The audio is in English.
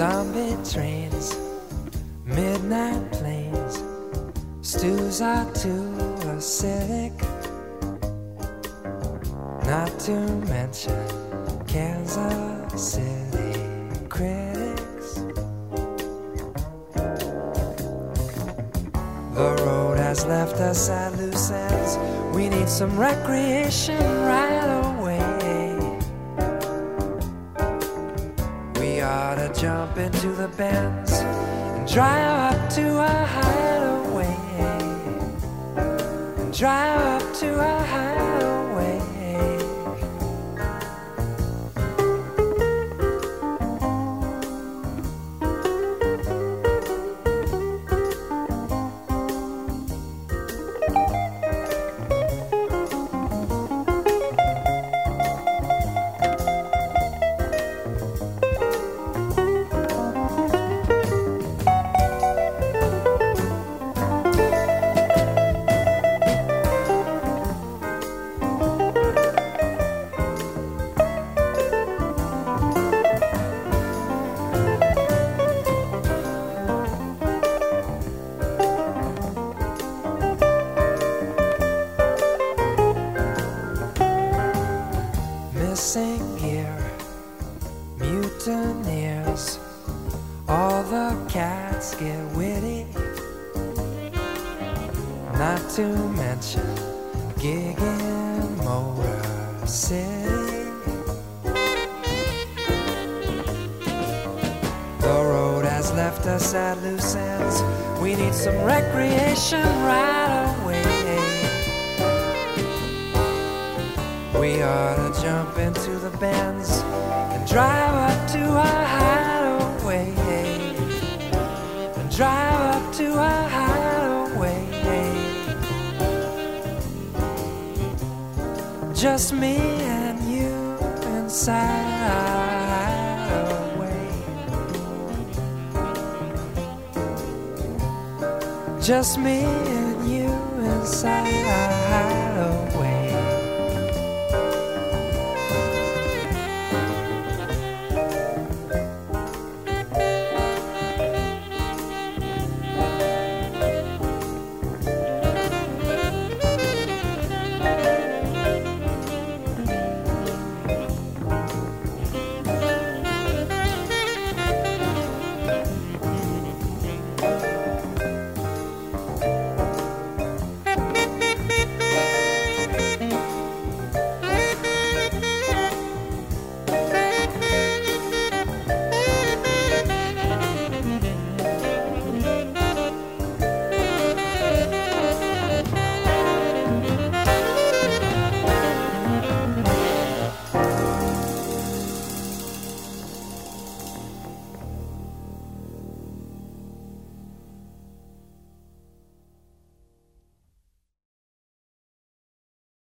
Zombie trains, midnight planes, stews are too acidic, not to mention Kansas City critics. The road has left us at loose ends. We need some recreation right away. We ought to jump into the Benz and drive up to a hideaway. And drive up to a hideaway. Missing gear, mutineers, all the cats get witty, not to mention a gig in Motor City. The road has left us at loose ends. We need some recreation right away. We ought to jump into the Benz and drive up to a hideaway. And drive up to a hideaway. Just me and you inside our hideaway. Just me and you inside our hideaway.